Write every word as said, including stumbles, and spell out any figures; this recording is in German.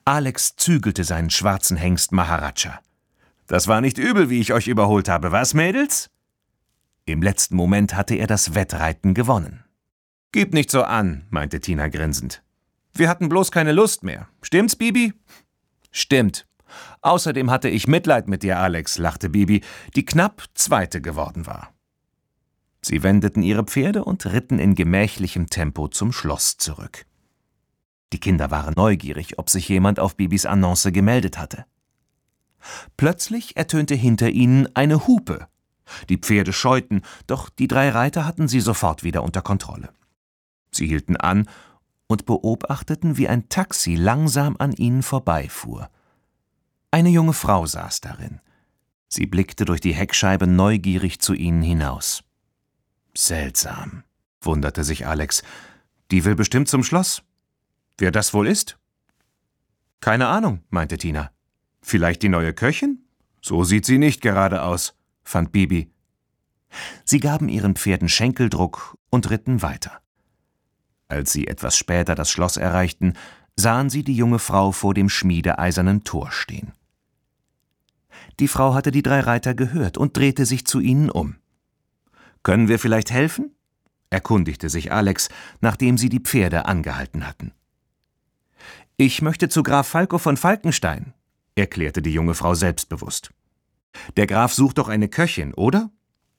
Alex zügelte seinen schwarzen Hengst Maharaja. »Das war nicht übel, wie ich euch überholt habe, was, Mädels?« Im letzten Moment hatte er das Wettreiten gewonnen. »Gib nicht so an«, meinte Tina grinsend. »Wir hatten bloß keine Lust mehr. Stimmt's, Bibi?« »Stimmt. Außerdem hatte ich Mitleid mit dir, Alex«, lachte Bibi, die knapp Zweite geworden war. Sie wendeten ihre Pferde und ritten in gemächlichem Tempo zum Schloss zurück. Die Kinder waren neugierig, ob sich jemand auf Bibis Annonce gemeldet hatte. Plötzlich ertönte hinter ihnen eine Hupe. Die Pferde scheuten, doch die drei Reiter hatten sie sofort wieder unter Kontrolle. Sie hielten an und beobachteten, wie ein Taxi langsam an ihnen vorbeifuhr. Eine junge Frau saß darin. Sie blickte durch die Heckscheibe neugierig zu ihnen hinaus. »Seltsam«, wunderte sich Alex. »Die will bestimmt zum Schloss. Wer das wohl ist?« »Keine Ahnung«, meinte Tina. »Vielleicht die neue Köchin? So sieht sie nicht gerade aus«, fand Bibi. Sie gaben ihren Pferden Schenkeldruck und ritten weiter. Als sie etwas später das Schloss erreichten, sahen sie die junge Frau vor dem schmiedeeisernen Tor stehen. Die Frau hatte die drei Reiter gehört und drehte sich zu ihnen um. »Können wir vielleicht helfen?« erkundigte sich Alex, nachdem sie die Pferde angehalten hatten. »Ich möchte zu Graf Falco von Falkenstein«, erklärte die junge Frau selbstbewusst. »Der Graf sucht doch eine Köchin, oder?«